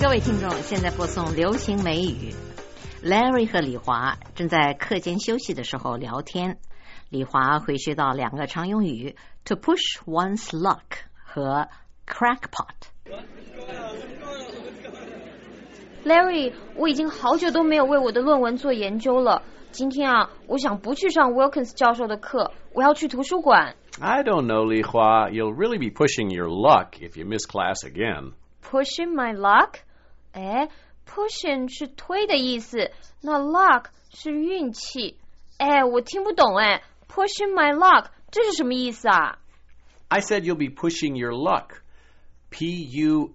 各位听众，现在播送流行美语。Larry 和李华正在课间休息的时候聊天。李华会学到两个常用语 to push one's luck 和 crackpot。 Larry， 我已经好久都没有为我的论文做研究了。今天啊，我想不去上 Wilkins 教授的课，我要去图书馆。 I don't know, Li Hua. You'll really be pushing your luck if you miss class again. Pushing my luck？ 哎 ，pushing 是推的意思，那 luck 是运气。哎，我听不懂哎 ，pushing my luck 这是什么意思啊？ I said you'll be pushing your luck. Pushing.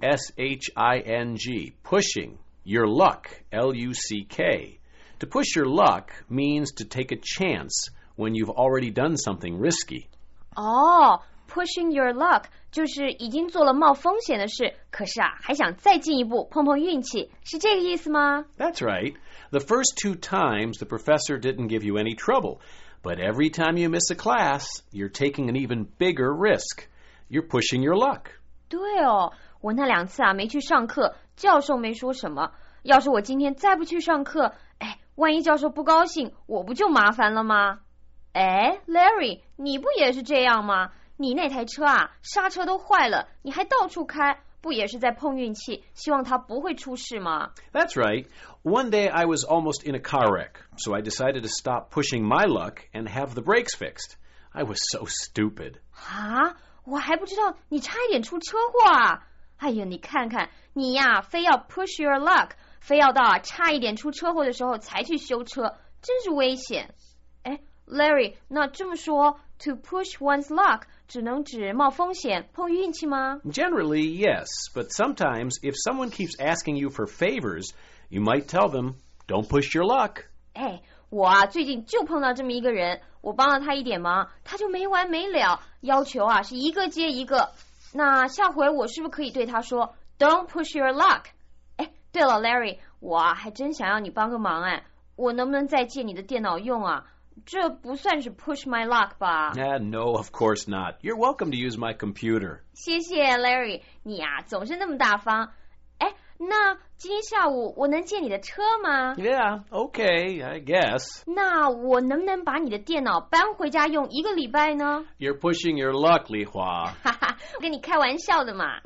Pushing. Your luck. Luck. To push your luck means to take a chance when you've already done something risky. 哦 ，pushing your luck 就是已经做了冒风险的事，可是啊，还想再进一步碰碰运气，是这个意思吗？ That's right. The first 2 times the professor didn't give you any trouble, but every time you miss a class, you're taking an even bigger risk. You're pushing your luck. 对哦，我那2次啊没去上课，教授没说什么。要是我今天再不去上课，哎，万一教授不高兴，我不就麻烦了吗？哎 ，Larry， 你不也是这样吗？你那台车啊，刹车都坏了，你还到处开，不也是在碰运气，希望它不会出事吗？ That's right. One day I was almost in a car wreck, so I decided to stop pushing my luck and have the brakes fixed. I was so stupid. 啊，我还不知道你差一点出车祸啊！哎呀，你看看你呀，非要 push your luck， 非要到差一点出车祸的时候才去修车，真是危险。哎 ，Larry， 那这么说 ，to push one's luck 只能指冒风险、碰运气吗？ Generally, yes, but sometimes if someone keeps asking you for favors, you might tell them, don't push your luck. 哎，我啊最近就碰到这么一个人，我帮了他一点忙，他就没完没了，要求啊是一个接一个。那下回我是不是可以对他说 Don't push your luck？ 哎，对了 Larry， 我啊还真想要你帮个忙哎，我能不能再借你的电脑用啊？这不算是 push my luck 吧？ No, of course not. You're welcome to use my computer. 谢谢 Larry， 你啊总是那么大方。哎，那今天下午我能借你的车吗？ Yeah, okay, I guess. 那我能不能把你的电脑搬回家用1个礼拜呢？ You're pushing your luck, Li Hua. 哈哈，我跟你开玩笑的嘛。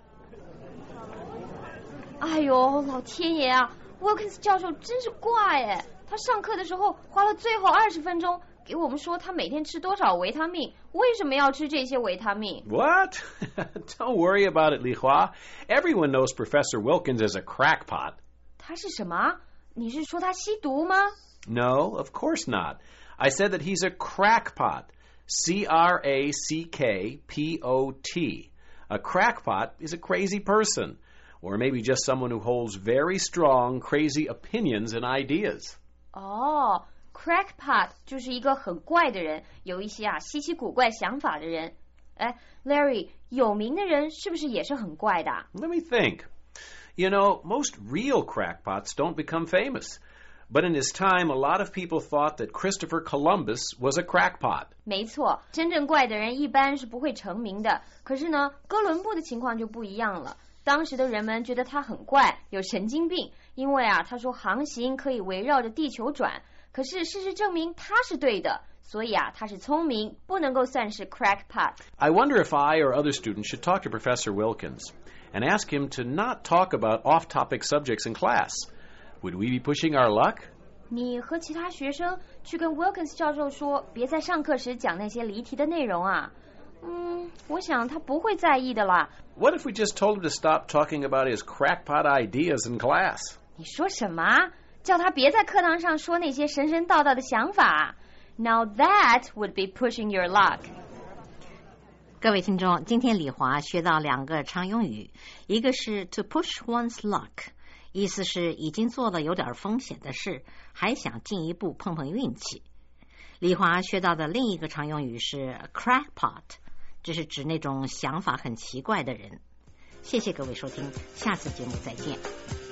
哎呦，老天爷啊 ，Wilkins 教授真是怪哎！他上课的时候花了最后20分钟给我们说他每天吃多少维他命，为什么要吃这些维他命？ What? Don't worry about it, Li Hua. Everyone knows Professor Wilkins is a crackpot. 他是什么？你是说他吸毒吗？ No, of course not. I said that he's a crackpot. C-R-A-C-K-P-O-T. A crackpot is a crazy person, or maybe just someone who holds very strong, crazy opinions and ideas. 哦 ，crackpot 就是一个很怪的人，有一些啊稀奇古怪想法的人。哎 ，Larry， 有名的人是不是也是很怪的？ Let me think. You know, most real crackpots don't become famous. But in his time, a lot of people thought that Christopher Columbus was a crackpot. 没错，真正怪的人一般是不会成名的。可是呢，哥伦布的情况就不一样了。当时的人们觉得他很怪，有神经病，因为啊，他说航行可以围绕着地球转。可是事实证明他是对的，所以啊，他是聪明，不能够算是 crackpot。 I wonder if I or other students should talk to Professor Wilkins and ask him to not talk about off-topic subjects in class. Would we be pushing our luck? 你和其他学生去跟 Wilkins 教授说，别在上课时讲那些离题的内容啊。我想他不会在意的啦。 What if we just told him to stop talking about his crackpot ideas in class? 你说什么？叫他别在课堂上说那些神神道道的想法。Now that would be pushing your luck. 各位听众，今天李华学到2个常用语，一个是 to push one's luck， 意思是已经做了有点风险的事，还想进一步碰碰运气。李华学到的另一个常用语是 crackpot， 这是指那种想法很奇怪的人。谢谢各位收听，下次节目再见。